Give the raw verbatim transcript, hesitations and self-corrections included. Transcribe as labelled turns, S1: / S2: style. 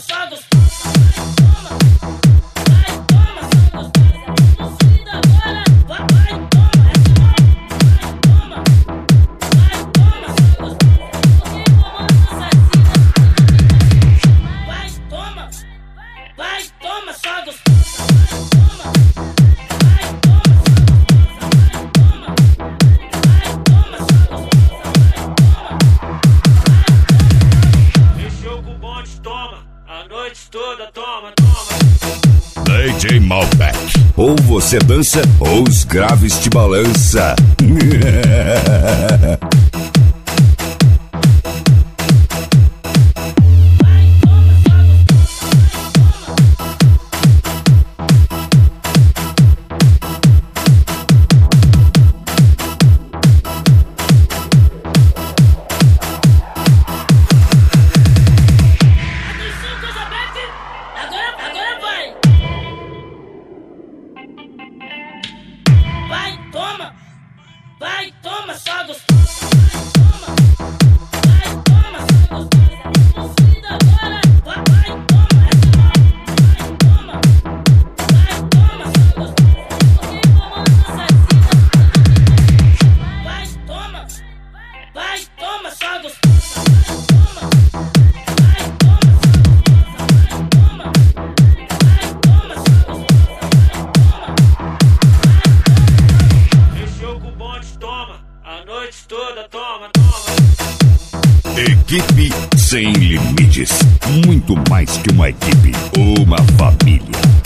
S1: só gostosa. Vai, toma, só gostosa. Possuída agora. Vai, vai, toma. Vai, toma. Vai, toma, só gostosa. Porque comando assassina. Vai, toma. Vai, toma, só gostosa. Vai, toma. Toma, a noite toda, toma, toma.
S2: D J Malbec, ou você dança ou os graves te balança.
S1: Vai, toma, vai, toma, só gostosa. Vai, toma, só gostosa. Possuída agora. Vai, vai, toma. Vai, toma. Vai, toma, só gostosa. Porque comando assassina. Vai, toma. Vai, toma, só gostosa. Vai, toma. Vai, toma, só gostosa. Toma, a noite toda, toma, toma.
S2: Equipe Sem Limites, muito mais que uma equipe, uma família.